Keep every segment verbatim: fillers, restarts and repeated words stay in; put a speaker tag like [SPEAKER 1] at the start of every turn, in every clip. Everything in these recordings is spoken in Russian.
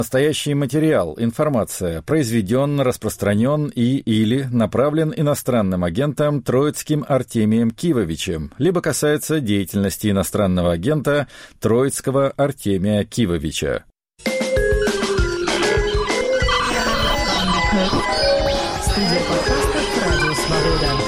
[SPEAKER 1] Настоящий материал, информация произведен, распространен и или направлен иностранным агентом Троицким Артемием Кивовичем, либо касается деятельности иностранного агента Троицкого Артемия Кивовича.
[SPEAKER 2] Студия подкастов «Радио Свобода».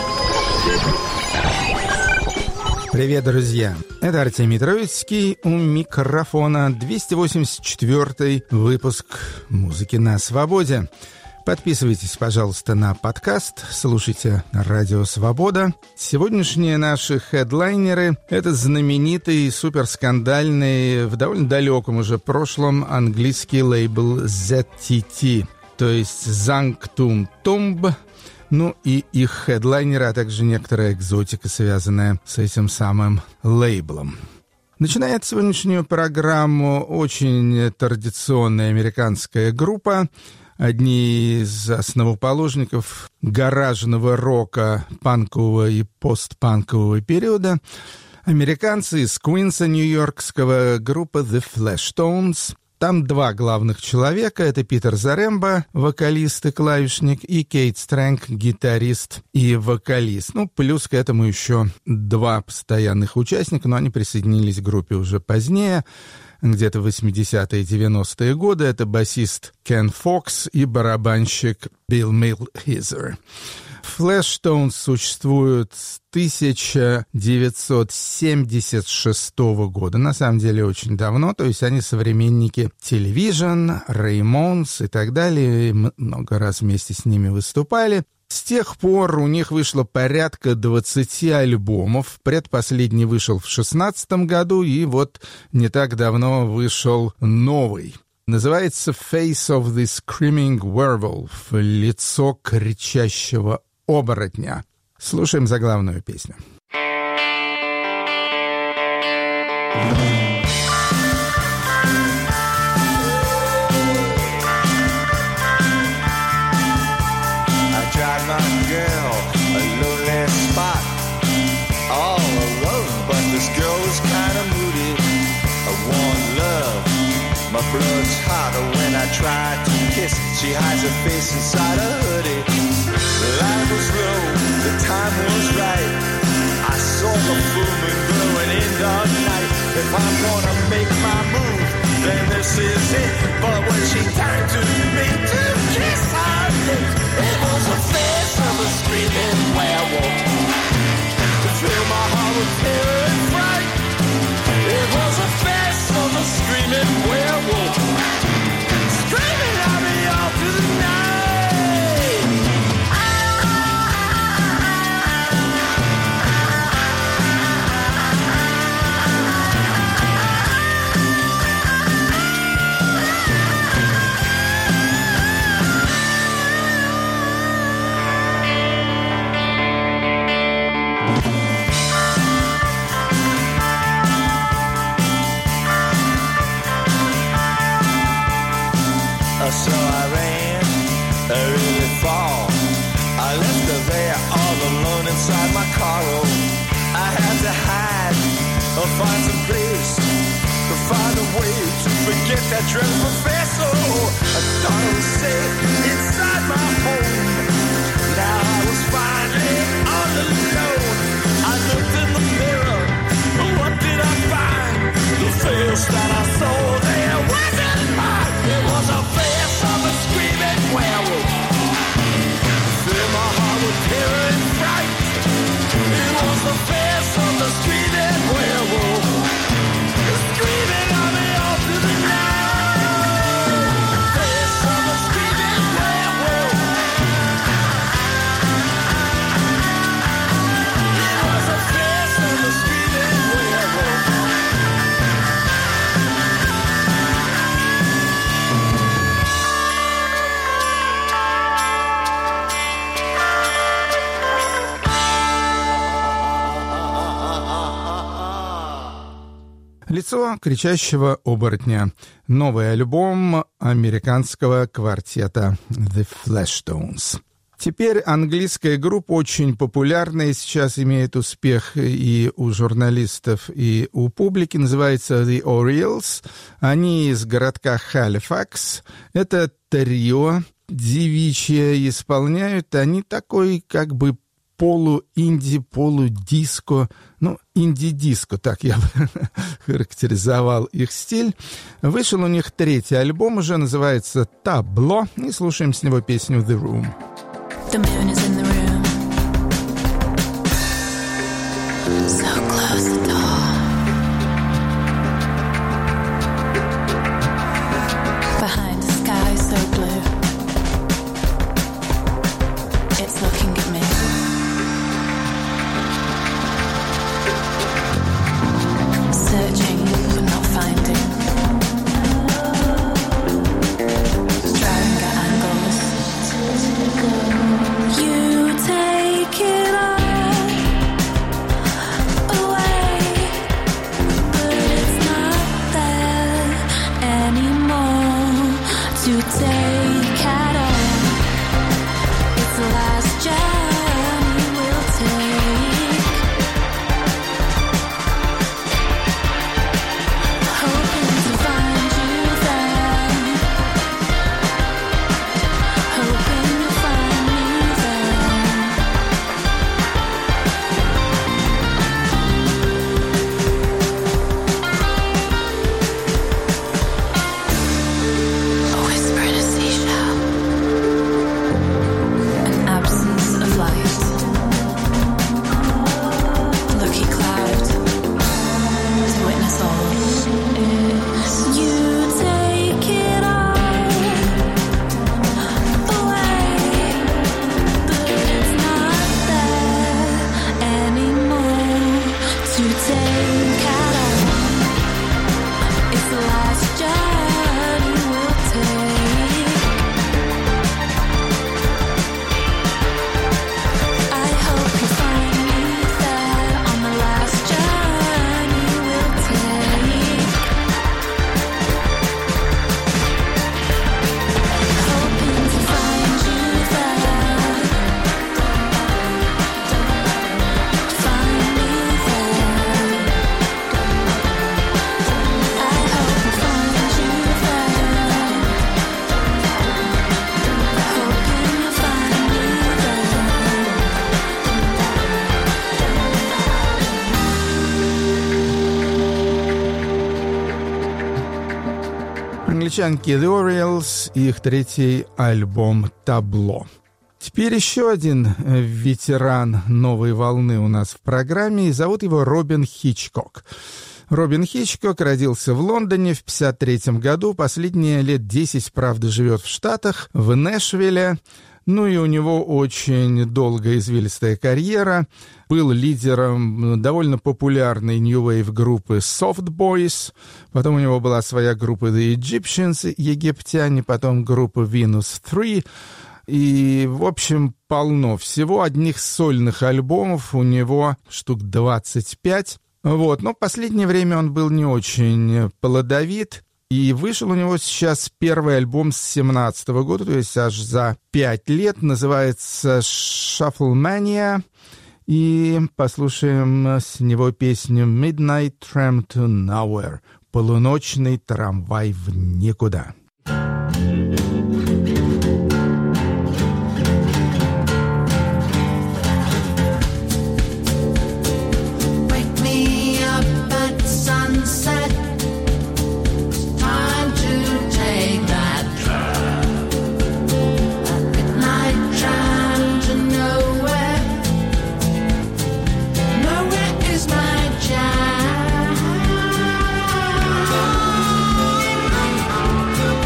[SPEAKER 3] Привет, друзья! Это Артемий Троицкий, у микрофона двести восемьдесят четвёртый выпуск «Музыки на свободе». Подписывайтесь, пожалуйста, на подкаст, слушайте «Радио Свобода». Сегодняшние наши хедлайнеры — это знаменитый, суперскандальный, в довольно далеком уже прошлом английский лейбл зет ти ти, то есть Sanctum Tomb. Ну и их хедлайнеры, а также некоторая экзотика, связанная с этим самым лейблом. Начинает сегодняшнюю программу очень традиционная американская группа, одни из основоположников гаражного рока панкового и постпанкового периода. Американцы из Квинса, нью-йоркского, группа The Fleshtones. Там два главных человека — это Питер Зарембо, вокалист и клавишник, и Кейт Стрэнг, гитарист и вокалист. Ну, плюс к этому еще два постоянных участника, но они присоединились к группе уже позднее, где-то в восьмидесятые, девяностые годы. Это басист Кен Фокс и барабанщик Билл Милхизер. Fleshtones существуют с тысяча девятьсот семьдесят шестого года, на самом деле очень давно, то есть они современники Television, Ramones и так далее, и много раз вместе с ними выступали. С тех пор у них вышло порядка двадцати альбомов, предпоследний вышел в шестнадцатом году, и вот не так давно вышел новый. Называется «Face of the Screaming Werewolf» — «Лицо кричащего оборотня». Слушаем заглавную песню.
[SPEAKER 4] My blood's hotter when I try to kiss. She hides her face inside a hoodie. The light was low, the time was right. I saw the full moon glowing in the night. If I'm gonna make my move, then this is it. But when she turned to me to kiss her lips, it was the face of a screaming werewolf. To fill my heart with fear and fright. It was the face of a screaming werewolf, screaming at me all through the night. So I ran, I really fall. I left her there all alone inside my car. Oh, I had to hide or find some place to find a way to forget that dreadful face. Oh, I thought I was safe inside my home. Now I was finally all alone. I looked in the mirror, but what did I find? The face that I saw there wasn't mine. It was a face of a screaming werewolf. Fill my heart with fear and fright. It was the face of the screaming werewolf, screaming at me all through the night. Face of a screaming werewolf. It was the face of the screaming werewolf.
[SPEAKER 3] «Лицо кричащего оборотня». Новый альбом американского квартета The Fleshtones. Теперь английская группа очень популярная, сейчас имеет успех и у журналистов, и у публики, называется The Orioles. Они из городка Халифакс. Это трио девичье, исполняют они такой как бы полу-инди, полу-диско, ну, инди-диско, так я бы характеризовал их стиль. Вышел у них третий альбом, уже называется «Табло», и слушаем с него песню «The Room».
[SPEAKER 5] The moon is in the room, so close the door. Behind a sky so blue, it's looking at me. Searching but not finding, staring at angles. You take it all away, but it's not there anymore to take at all. It's the last journey we'll take, hoping to find you there, hoping you'll find me there. A whisper in a seashell, an absence of light, lucky cloud to witness all. You take it all away, but it's not there anymore to take at all. It's the last journey we'll take. I hope you find me there on the last journey we'll take. Hoping to find you there, find me there. I hope you find you there, hoping you'll find me there.
[SPEAKER 3] Англичанки The Orioles и их третий альбом «Табло». Теперь еще один э, ветеран новой волны у нас в программе, и зовут его Робин Хичкок. Робин Хичкок родился в Лондоне в пятьдесят третьем году, последние лет десять, правда, живет в Штатах, в Нэшвилле. Ну и у него очень долгая извилистая карьера. Был лидером довольно популярной New Wave группы Soft Boys. Потом у него была своя группа The Egyptians, египтяне, потом группа Venus три. И, в общем, полно всего. Одних сольных альбомов у него штук двадцать пять. Вот. Но в последнее время он был не очень плодовит. И вышел у него сейчас первый альбом с семнадцатого года, то есть аж за пять лет. Называется «Shufflemania». И послушаем с него песню «Midnight Tram to Nowhere» — «Полуночный трамвай в никуда».
[SPEAKER 6] Nowhere is my jam.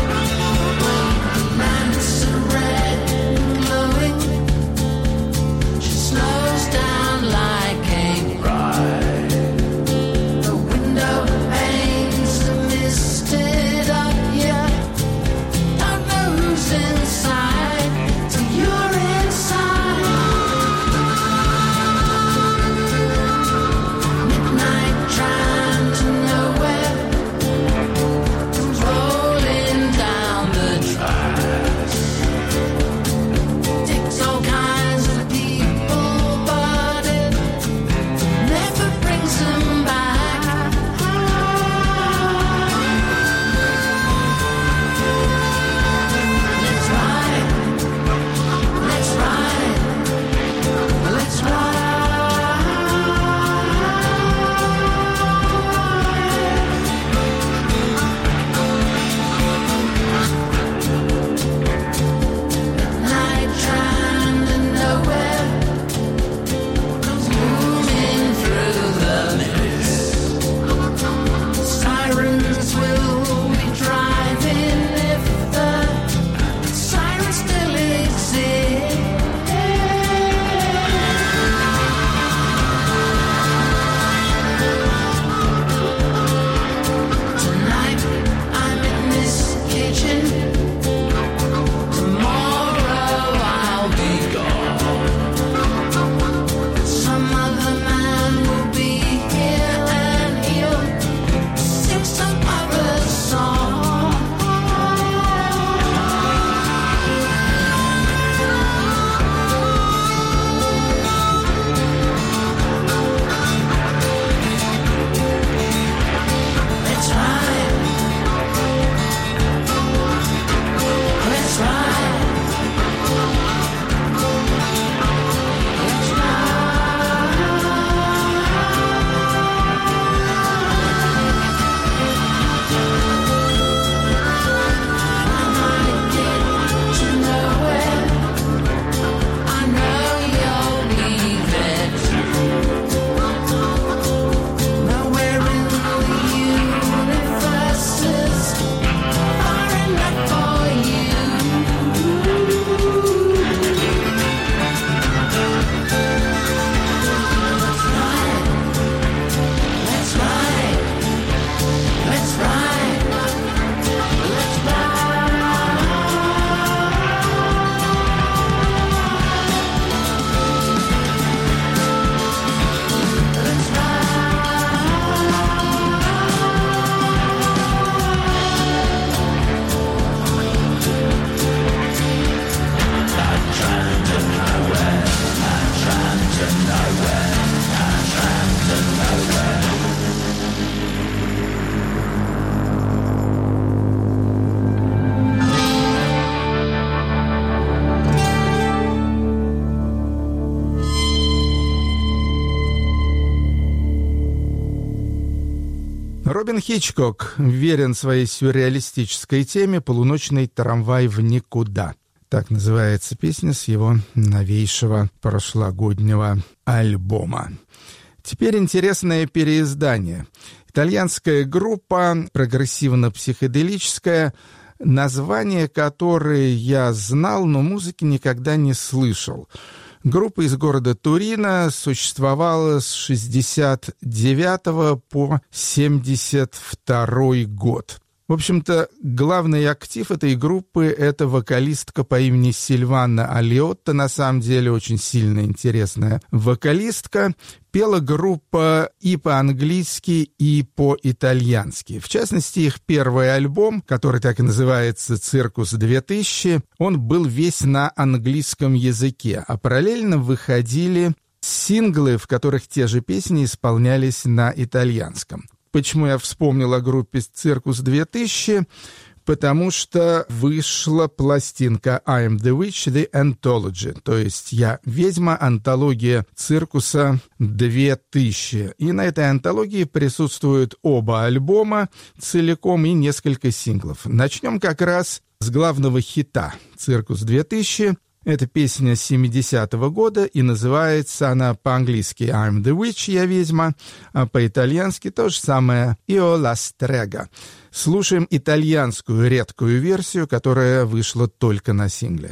[SPEAKER 3] Робин Хичкок верен своей сюрреалистической теме «Полуночный трамвай в никуда». Так называется песня с его новейшего прошлогоднего альбома. Теперь интересное переиздание. Итальянская группа, прогрессивно-психоделическая, название которое я знал, но музыки никогда не слышал. Группа из города Турино существовала с шестьдесят девятого по семьдесят второй год. В общем-то, главный актив этой группы — это вокалистка по имени Сильвана Алиотта, на самом деле очень сильно интересная вокалистка. Пела группа и по-английски, и по-итальянски. В частности, их первый альбом, который так и называется «Циркус две тысячи», он был весь на английском языке, а параллельно выходили синглы, в которых те же песни исполнялись на итальянском. Почему я вспомнил о группе «Циркус две тысячи»? Потому что вышла пластинка «I'm the Witch, the Anthology», то есть «Я ведьма. Антология циркуса две тысячи». И на этой антологии присутствуют оба альбома целиком и несколько синглов. Начнем как раз с главного хита «Циркус две тысячи». Это песня семидесятого года, и называется она по-английски «I'm the Witch», «Я ведьма», а по-итальянски то же самое «Io la strega». Слушаем итальянскую редкую версию, которая вышла только на сингле.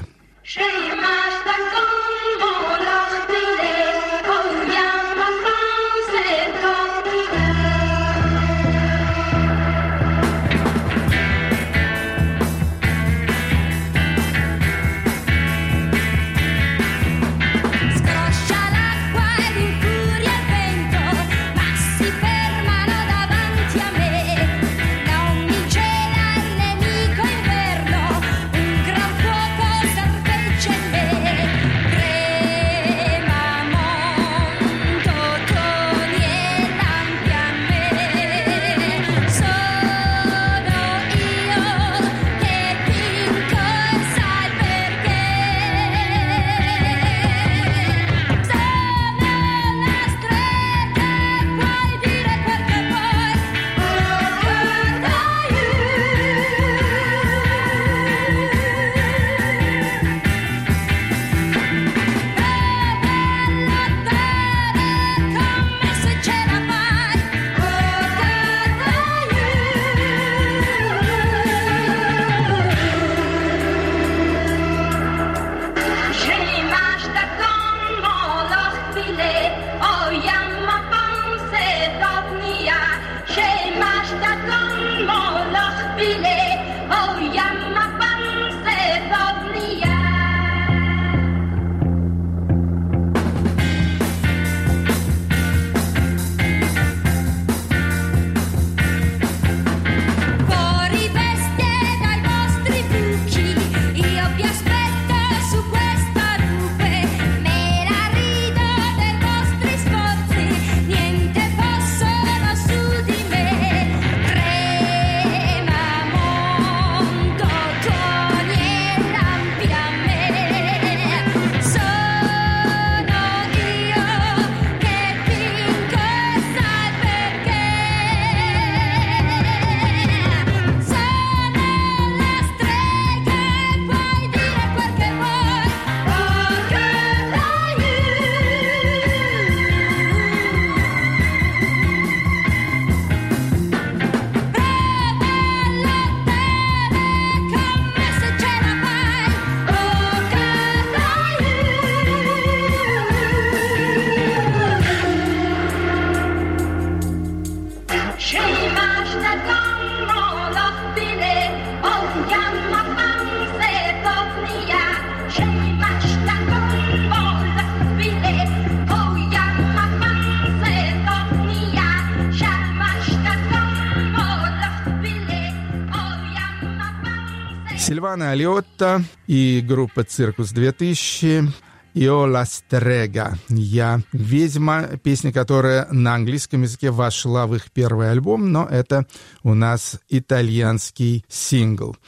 [SPEAKER 3] Сильвана Алиотта и группа «Циркус две тысячи». «Io la strega», «Я ведьма», песня, которая на английском языке вошла в их первый альбом, но это у нас итальянский сингл.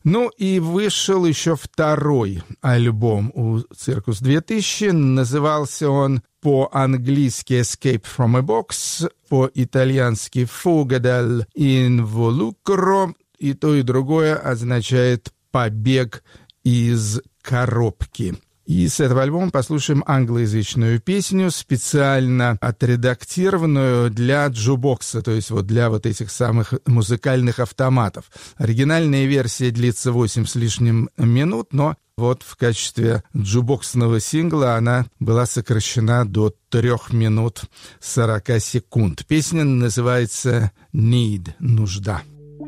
[SPEAKER 3] Ну и вышел еще второй альбом у «Циркус две тысячи». Назывался он по-английски «Escape from a Box», по-итальянски «Fuga dall'involucro». И то, и другое означает «побег из коробки». И с этого альбома послушаем англоязычную песню, специально отредактированную для джубокса, то есть вот для вот этих самых музыкальных автоматов. Оригинальная версия длится восемь с лишним минут, но вот в качестве джубоксного сингла она была сокращена до трех минут сорока секунд. Песня называется «Need» — «Нужда».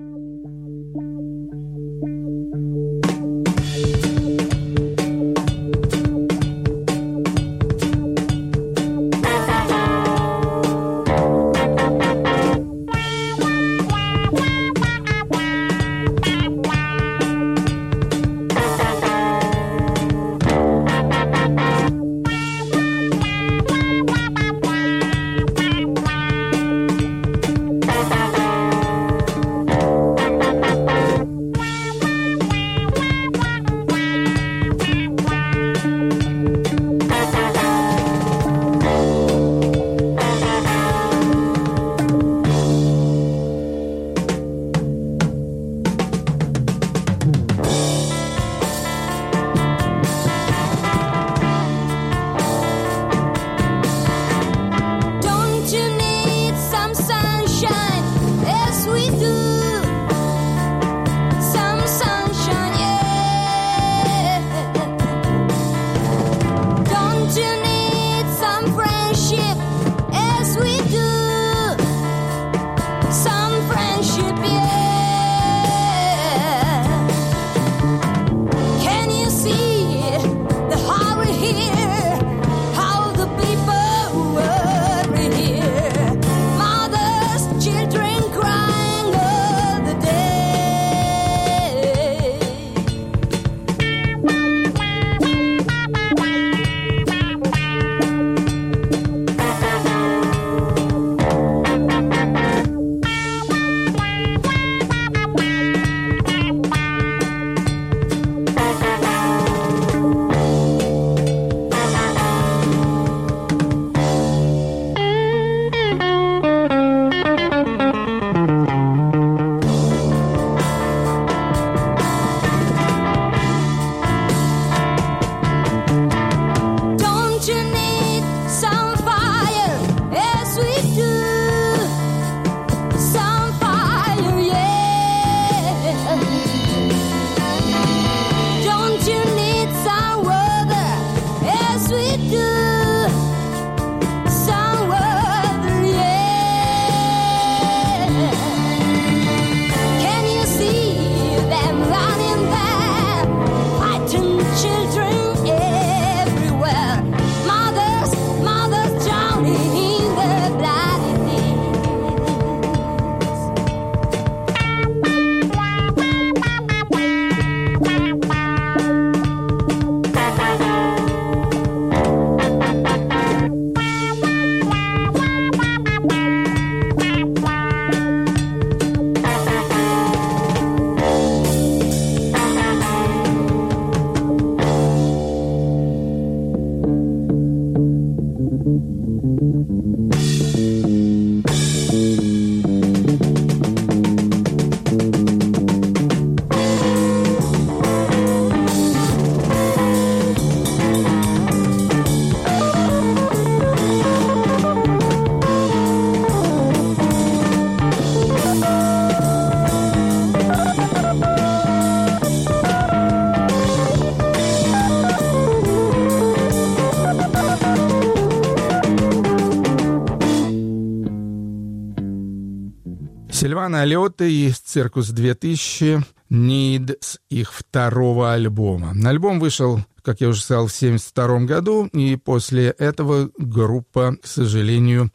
[SPEAKER 3] Сильвана Алиотта и «Циркус две тысячи», «Need» с их второго альбома. Альбом вышел, как я уже сказал, в семьдесят втором году, и после этого группа, к сожалению,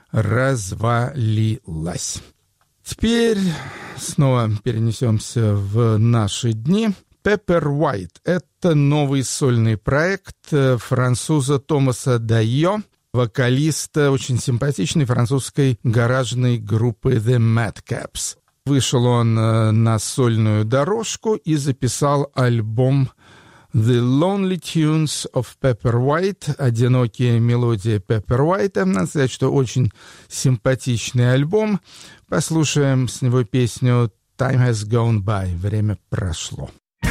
[SPEAKER 3] развалилась. Теперь снова перенесемся в наши дни. Pepper White — это новый сольный проект француза Томаса Дайо, вокалиста очень симпатичной французской гаражной группы The Madcaps. Вышел он на сольную дорожку и записал альбом «The Lonely Tunes of Pepper White», «Одинокие мелодии Пеппер Уайта». Надо сказать, что очень симпатичный альбом. Послушаем с него песню «Time has gone by», «Время прошло».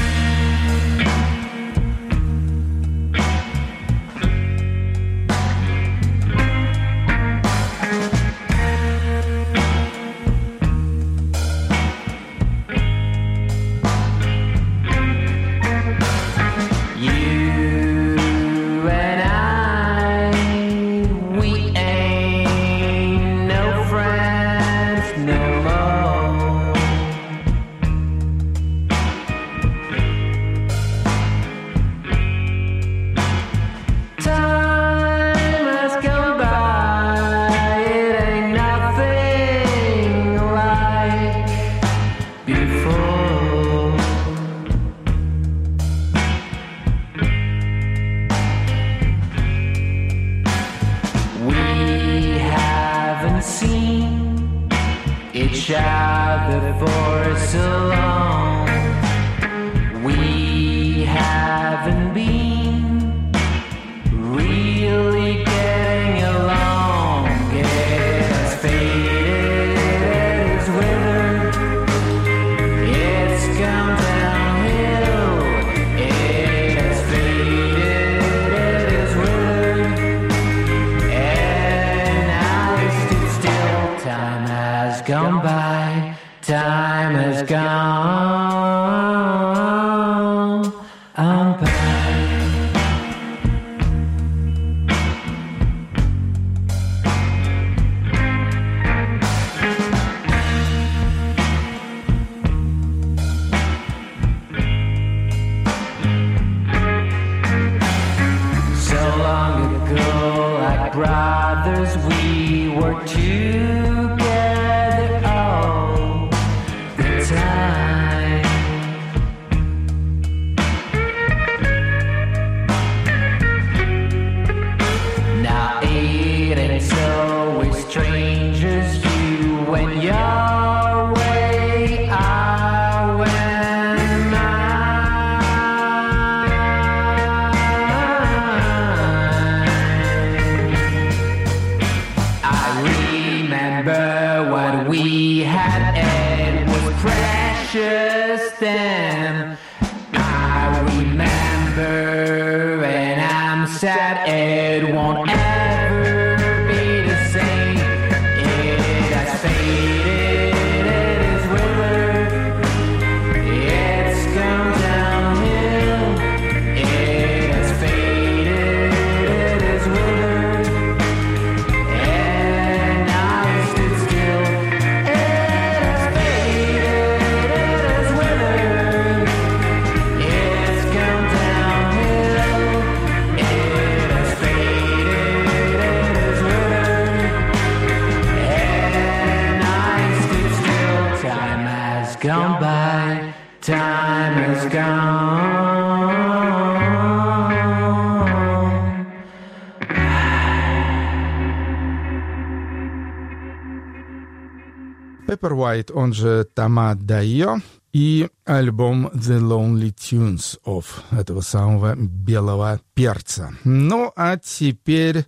[SPEAKER 3] Пеппер Уайт, он же Тома Дайо, и альбом «The Lonely Tunes of» этого самого белого перца. Ну, а теперь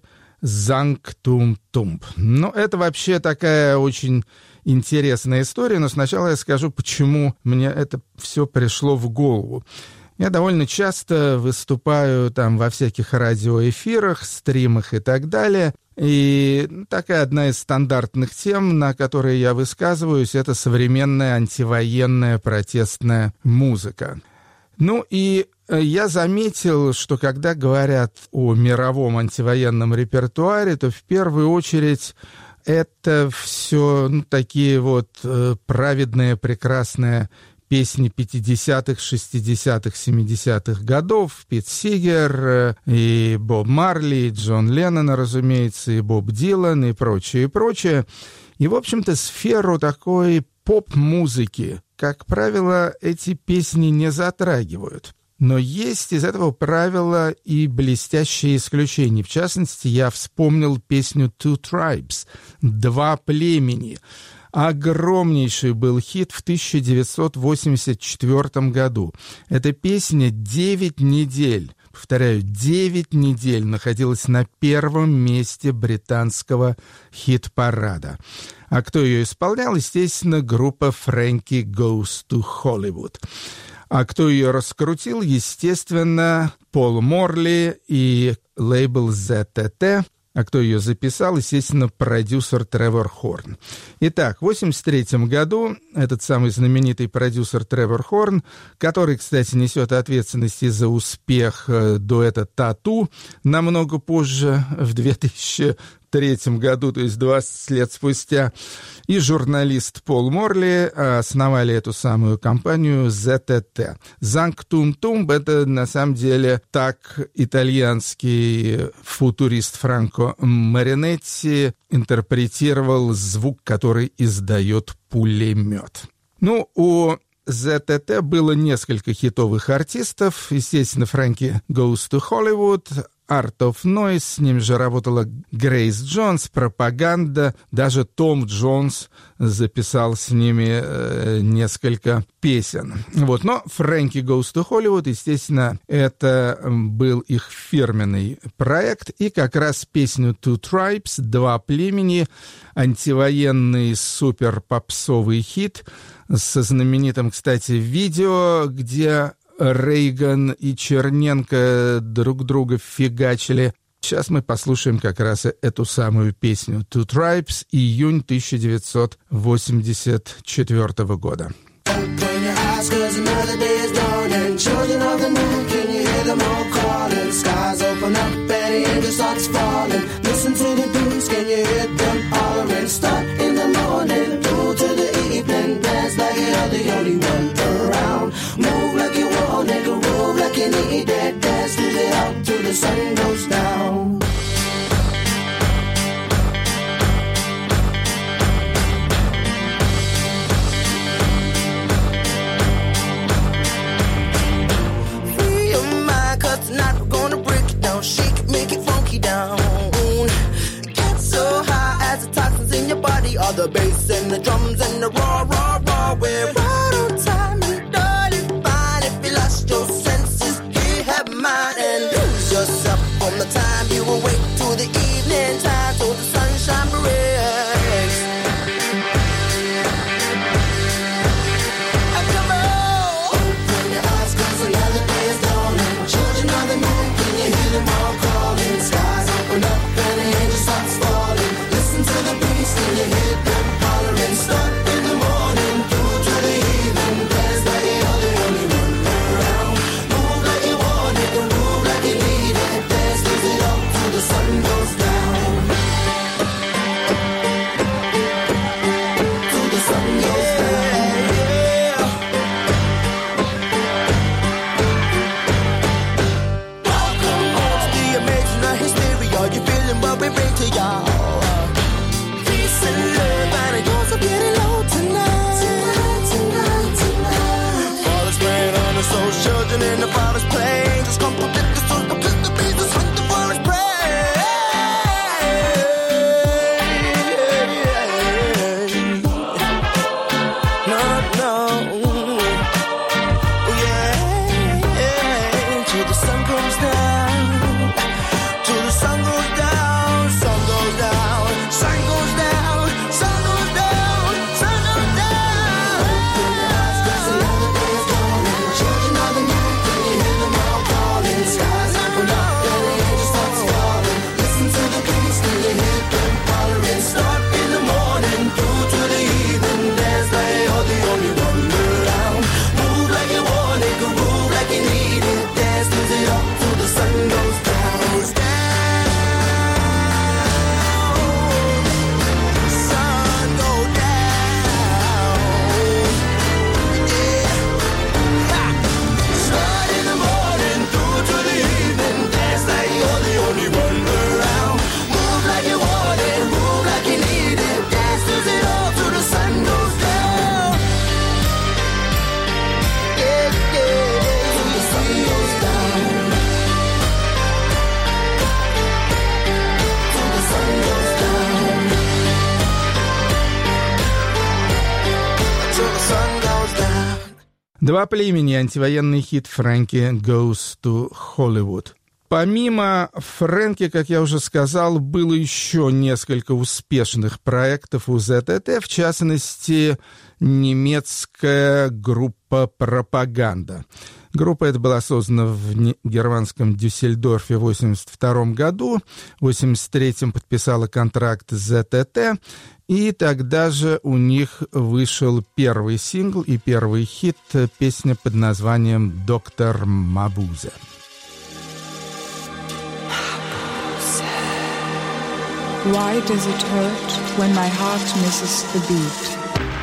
[SPEAKER 3] «Занг Тум Тумб». Ну, это вообще такая очень интересная история, но сначала я скажу, почему мне это все пришло в голову. Я довольно часто выступаю там во всяких радиоэфирах, стримах и так далее. И такая одна из стандартных тем, на которые я высказываюсь, это современная антивоенная протестная музыка. Ну и я заметил, что когда говорят о мировом антивоенном репертуаре, то в первую очередь это все ну, такие вот э, праведные, прекрасные песни пятидесятых, шестидесятых, семидесятых годов, Пит Сигер, и Боб Марли, и Джон Леннон, разумеется, и Боб Дилан, и прочее, и прочее. И, в общем-то, сферу такой поп-музыки, как правило, эти песни не затрагивают. Но есть из этого правила и блестящие исключения. В частности, я вспомнил песню «Two Tribes» — «Два племени». огромнейший был хит в тысяча девятьсот восемьдесят четвёртом году. Эта песня девять недель, повторяю, девять недель находилась на первом месте британского хит-парада. А кто ее исполнял? Естественно, группа Frankie Goes to Hollywood. А кто ее раскрутил? Естественно, Пол Морли и лейбл зет ти ти. А кто ее записал? Естественно, продюсер Тревор Хорн. Итак, в восемьдесят третьем году этот самый знаменитый продюсер Тревор Хорн, который, кстати, несет ответственность за успех дуэта «Тату» намного позже, в две тысячи третьем году, то есть двадцать лет спустя, и журналист Пол Морли основали эту самую компанию зет ти ти. Занг Тум Тум — это на самом деле так итальянский футурист Франко Маринетти интерпретировал звук, который издает пулемет. Ну, у зет ти ти было несколько хитовых артистов. Естественно, Frankie Goes to Hollywood, Art of Noise, с ним же работала Грейс Джонс, Пропаганда, даже Том Джонс записал с ними э, несколько песен. Вот. Но Frankie Goes to Hollywood, естественно, это был их фирменный проект, и как раз песню Two Tribes, «Два племени», антивоенный супер-попсовый хит со знаменитым, кстати, видео, где Рейган и Черненко друг друга фигачили. Сейчас мы послушаем как раз эту самую песню «Two Tribes», июнь тысяча девятьсот восемьдесят четвёртого года.
[SPEAKER 6] Move like you want it, groove like you need that. Dance till it out till the sun goes down. Free your mind, 'cause tonight we're gonna break it down. Shake it, make it funky down. Get so high as the toxins in your body, all the bass and the drums and the raw, raw, raw. We're right on time. Your senses, you have mine, and lose yourself from the time you awake to the evening time till the sunshine breaks. And come on, open your eyes, 'cause another day is dawning. Children of the moon, can you hear them all calling? Skies open up and the angel starts falling. Listen to the breeze, can you hear them hollering? Start in the morning, through to the evening. Dance like you're the only one around. Move like you want it, move like you need it. Dance, lose it all.
[SPEAKER 3] «Два племени», антивоенный хит Фрэнки «Goes to Hollywood». Помимо Фрэнки, как я уже сказал, было еще несколько успешных проектов у ЗТТ, в частности, немецкая группа «Пропаганда». Группа эта была создана в германском Дюссельдорфе в восемьдесят втором году, в восемьдесят третьем подписала контракт с ЗТТ, и тогда же у них вышел первый сингл и первый хит, песня под названием «Доктор Мабузе».
[SPEAKER 7] Why does it hurt when my heart misses the beat?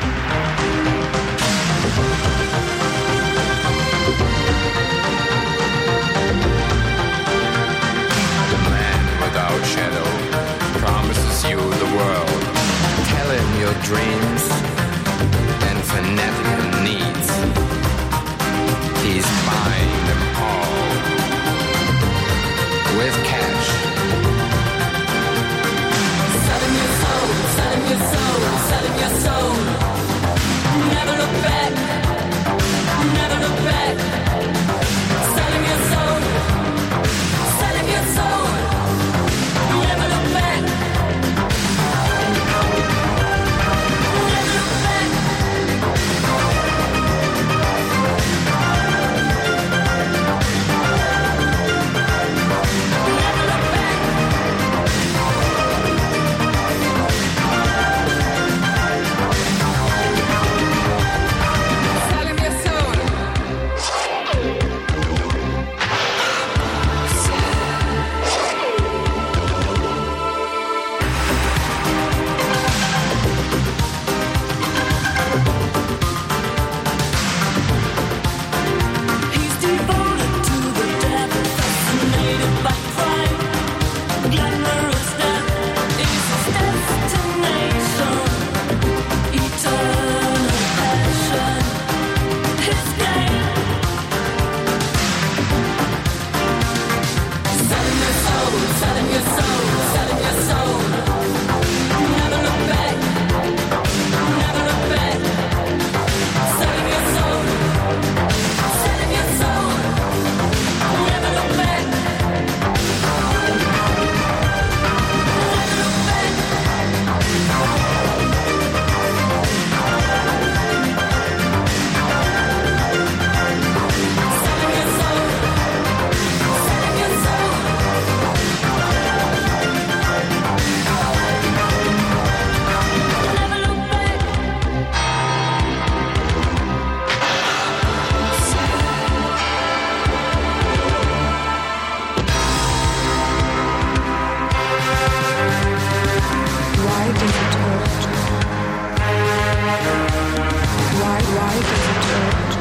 [SPEAKER 8] The man without shadow promises you the world. Tell him your dreams and fanatical needs. He's buying them all with cash.
[SPEAKER 6] Selling your soul, selling your soul, selling your soul. Never look back, never look back. Selling your soul, selling your soul. Never look back, never look back. He's devoted to the devil, fascinated by crime. Glamorous death is his destination. Eternal passion, his game. Selling your soul, selling your soul, selling your soul. Never look back, never look back. Selling your soul. Selling your soul, never look back, never look back. Selling your soul, selling your soul. Never look back.
[SPEAKER 7] Why does it hurt? Why, why does it hurt?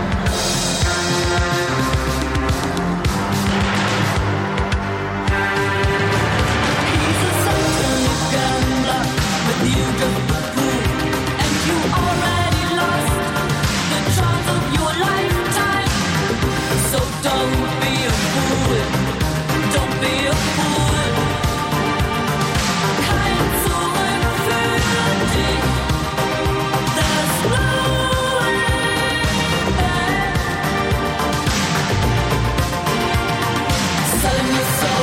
[SPEAKER 6] He's a satanic gambler, but you just a fool, and you already lost the chance of your lifetime. So don't be a fool, don't be a fool. Kein Zurück für dich, there's no way back. Selling your soul.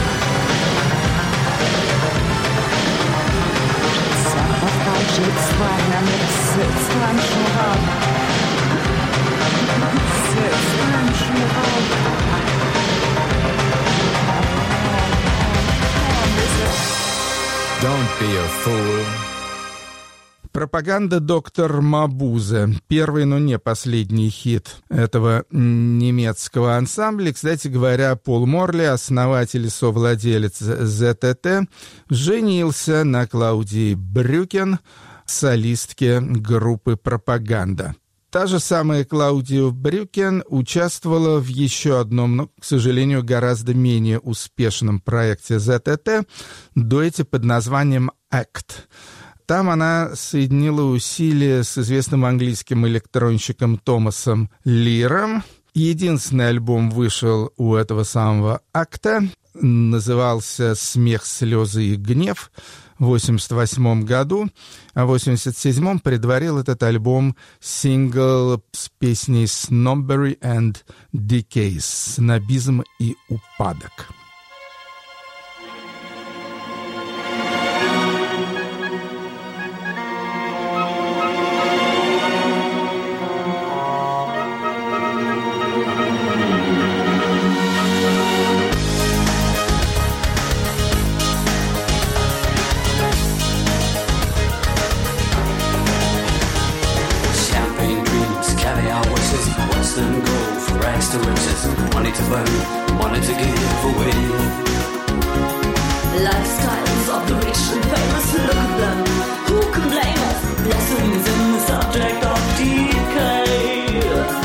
[SPEAKER 8] Don't be a fool.
[SPEAKER 3] Пропаганда «Доктор Мабузе». Первый, но не последний хит этого немецкого ансамбля. Кстати говоря, Пол Морли, основатель и совладелец ЗТТ, женился на Клаудии Брюкен, солистке группы «Пропаганда». Та же самая Клаудия Брюкен участвовала в еще одном, но, к сожалению, гораздо менее успешном проекте ЗТТ, дуэте под названием «Act». Там она соединила усилия с известным английским электронщиком Томасом Лиром. Единственный альбом вышел у этого самого «Акта». назывался «Смех, слезы и гнев» в восемьдесят восьмом году, а в восемьдесят седьмом предварил этот альбом сингл с песней «Snobbery and Decay» — «Снобизм и упадок».
[SPEAKER 9] Money to burn, money to give away. Lifestyles of the rich and famous, look at them. Who can blame us? Lessons in the subject of decay.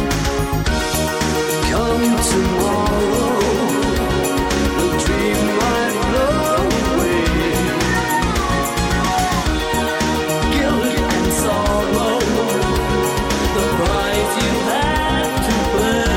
[SPEAKER 9] Come tomorrow, the dream might blow away. Guilt and sorrow, the price you have to pay.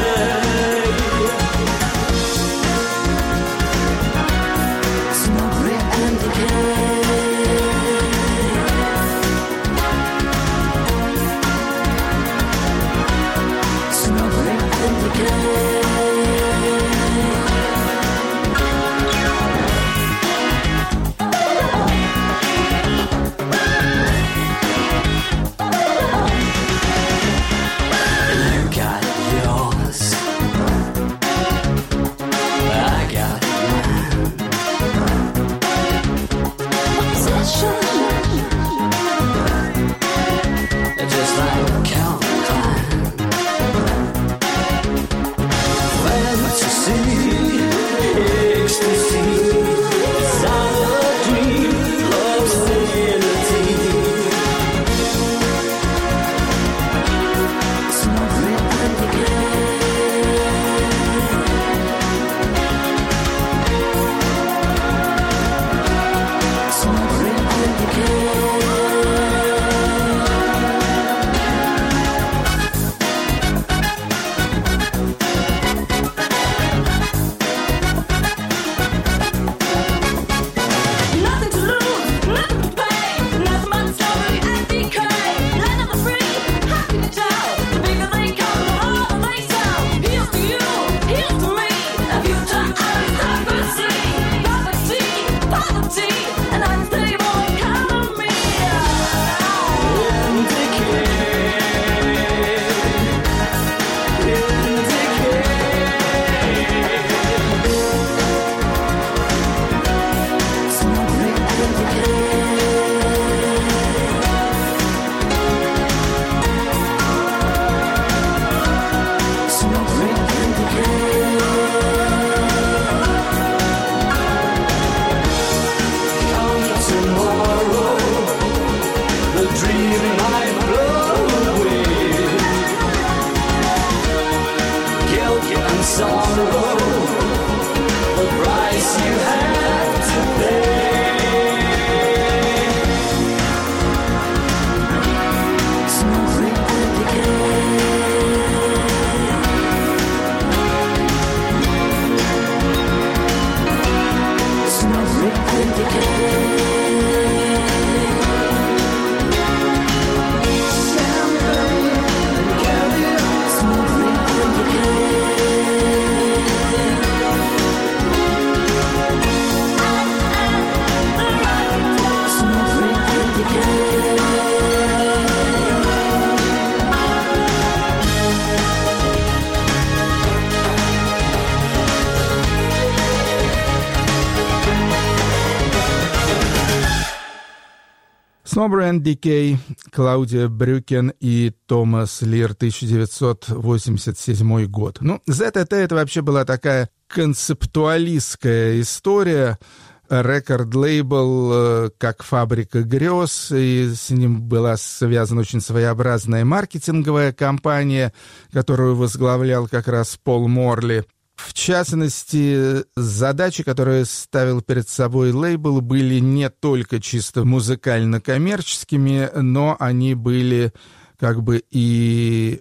[SPEAKER 3] Snobbery and Decay, Клаудия Брюкен и Томас Лир, тысяча девятьсот восемьдесят седьмой год. Ну, зет тэ тэ это вообще была такая концептуалистская история. Рекорд-лейбл как фабрика грез, и с ним была связана очень своеобразная маркетинговая кампания, которую возглавлял как раз Пол Морли. В частности, задачи, которые ставил перед собой лейбл, были не только чисто музыкально-коммерческими, но они были как бы и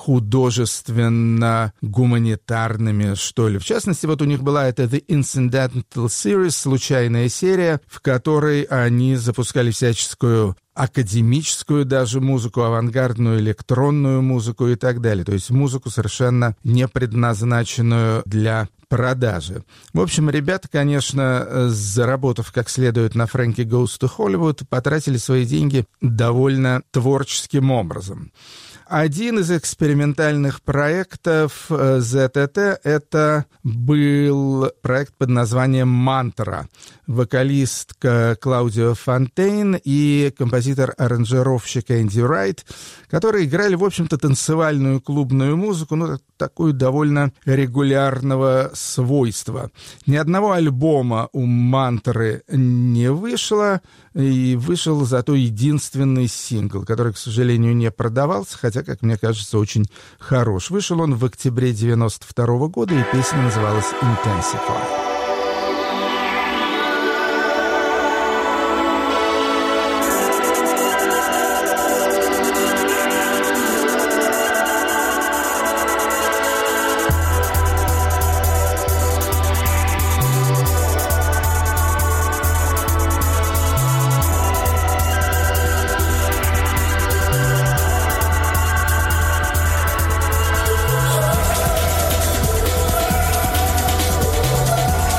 [SPEAKER 3] художественно-гуманитарными, что ли. В частности, вот у них была эта The Incidental Series, случайная серия, в которой они запускали всяческую академическую даже музыку, авангардную, электронную музыку и так далее. То есть музыку, совершенно не предназначенную для продажи. В общем, ребята, конечно, заработав как следует на Frankie Goes to Hollywood, потратили свои деньги довольно творческим образом. Один из экспериментальных проектов зет тэ тэ — это был проект под названием «Мантра». Вокалистка Клаудио Фонтейн и композитор-аранжировщик Энди Райт, которые играли, в общем-то, танцевальную клубную музыку, ну, такую довольно регулярного свойства. Ни одного альбома у «Мантры» не вышло, и вышел зато единственный сингл, который, к сожалению, не продавался, хотя, как мне кажется, очень хорош. Вышел он в октябре девяносто второго года, и песня называлась «Intensify».
[SPEAKER 6] Intensify.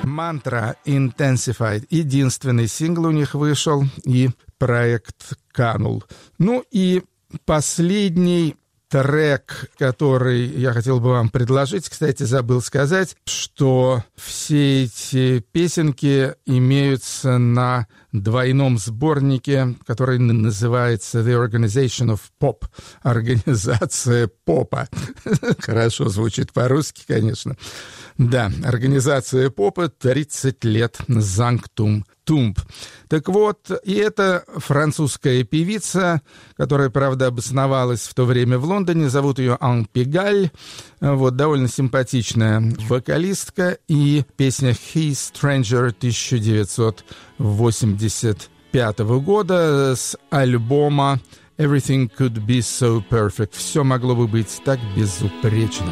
[SPEAKER 3] Mantra Intensified. Единственный сингл у них вышел, и проект канул. Ну и последний трек, который я хотел бы вам предложить. Кстати, забыл сказать, что все эти песенки имеются на двойном сборнике, который называется The Organization of Pop. Организация попа. Хорошо звучит по-русски, конечно. Да, организация попа тридцать лет. Зангтум Тумб. Так вот, и это французская певица, которая, правда, обосновалась в то время в Лондоне. Зовут ее Ан Пигаль. Вот, довольно симпатичная вокалистка. И песня «He Stranger» тысяча девятьсот восемьдесят пятого года с альбома «Everything Could Be So Perfect». Все могло бы быть так безупречно.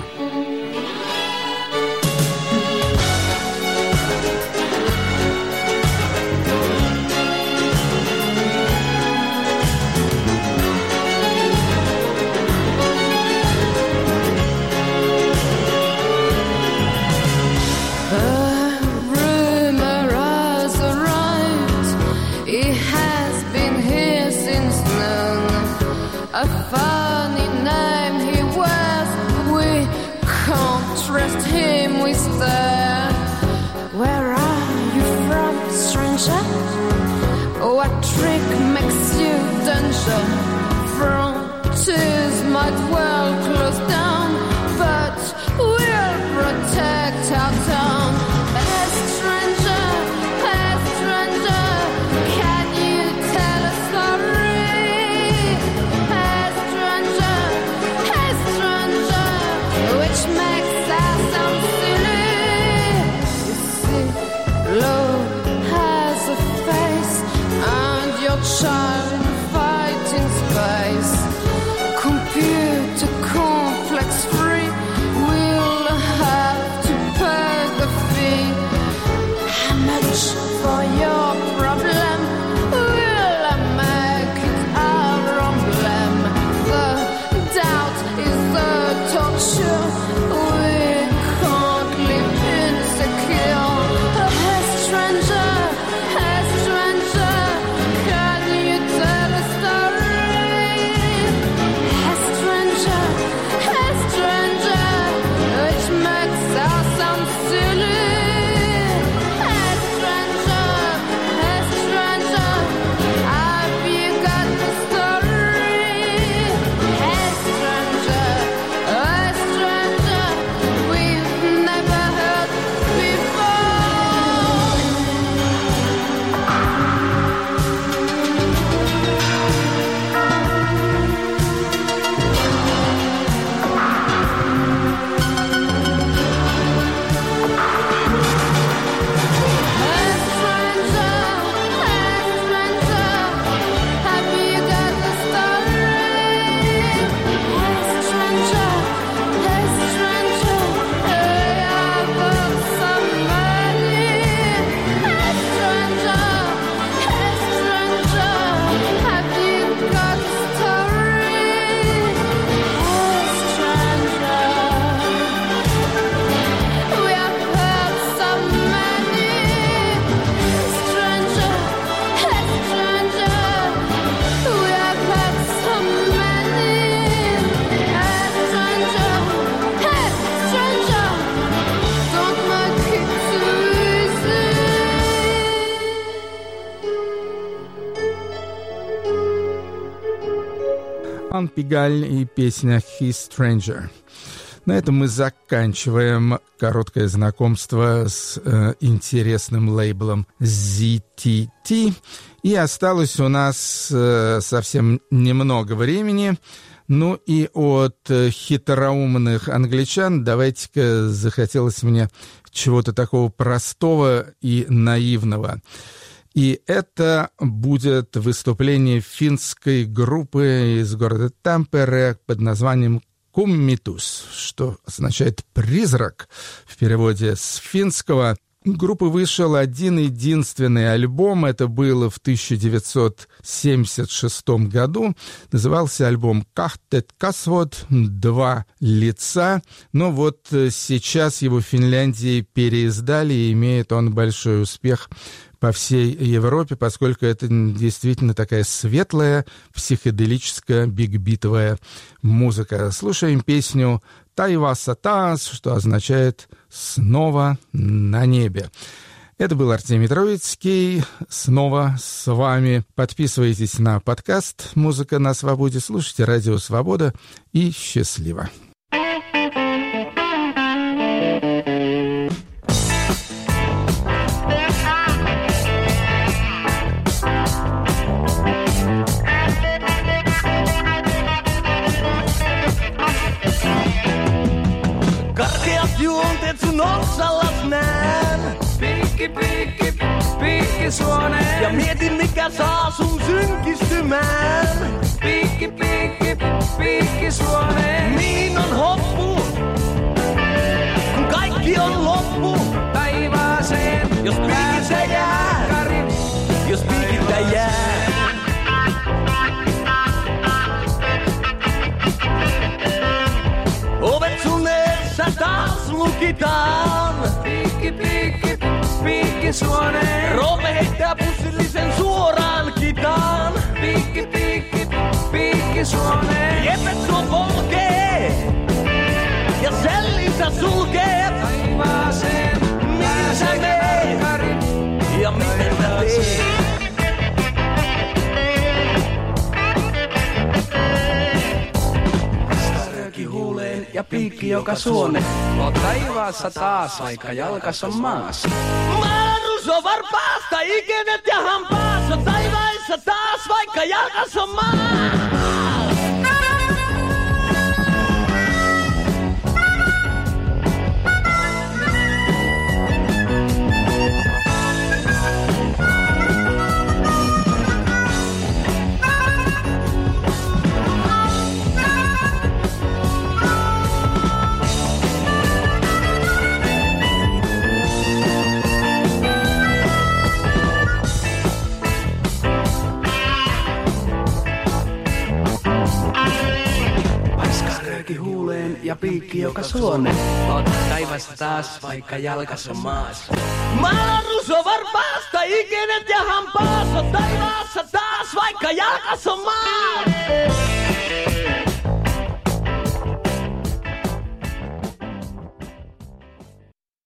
[SPEAKER 10] Frontiers might well close down, but we'll protect our town. Hey stranger, hey stranger, can you tell a story? Hey stranger, hey stranger, which makes us sound silly. You see, love has a face, and your child fighting space. Computer complex free, we'll have to pay the fee. How much for your problem? Will I make it our emblem? The doubt is the torture. We can't live insecure. Hey stranger, hey stranger, can you tell a story? Hey stranger, hey stranger, which makes us sound silly. Hey stranger, hey stranger, have you got the story? Hey stranger, hey stranger, we've never heard before. Hey stranger, hey stranger, have you got the story? Hey stranger, hey stranger, hey, I've got some money. Hey stranger, hey stranger, have you got the story? Hey stranger, we have heard some money. Stranger, hey stranger, we have heard some money. Hey stranger, hey stranger, don't make it too easy.
[SPEAKER 3] Ан Пигаль и песня «He Stranger». На этом мы заканчиваем короткое знакомство с э, интересным лейблом зет ти ти. И осталось у нас э, совсем немного времени. Ну и от э, хитроумных англичан давайте-ка захотелось мне чего-то такого простого и наивного. И это будет выступление финской группы из города Тампере под названием «Куммитус», что означает «призрак» в переводе с финского. группы вышел один единственный альбом. Это было в тысяча девятьсот семьдесят шестом году. Назывался альбом «Кахтет Касвот», «Два лица». Но вот сейчас его в Финляндии переиздали, и имеет он большой успех по всей Европе, поскольку это действительно такая светлая, психоделическая, бигбитовая музыка. Слушаем песню «Тайваса Таас», что означает «снова на небе». Это был Артемий Троицкий. Снова с вами. Подписывайтесь на подкаст «Музыка на свободе», слушайте «Радио Свобода» и счастливо.
[SPEAKER 4] Juonteet sun otsallas nään. Piikki, piikki, piikki suoneen. Ja mietin mikä saa sun synkistymään. Piikki, piikki, piikki suoneen. Mihin on hoppu, kun kaikki on loppu. Taivaaseen, jos piikiltä jää. Jos piikiltä jää. Ovet sun eessä taas lukitaan. Piikki, piikki, piikki suoneen. Roope heittää pussillisen suoraan kitaan. Piikki, piikki, piikki suoneen. Jepet suo polkee ja sellinsä sulkee. Taivaaseen, mihin sä meet ja miten sä teet. Huuleen ja piikki joka suone. Oot taivaassa taas, vaikka jalkas on maassa. Maanrus on varpaasta, ikenet ja hampaas. On taivaissa taas, vaikka jalkas on maassa. Ja piikki joka suone. Oot taivassa taas, vaikka jalkas on maassa. Maanrus on varpaasta, ikenet ja hampaas. On taivaassa taas, vaikka jalkas on maassa.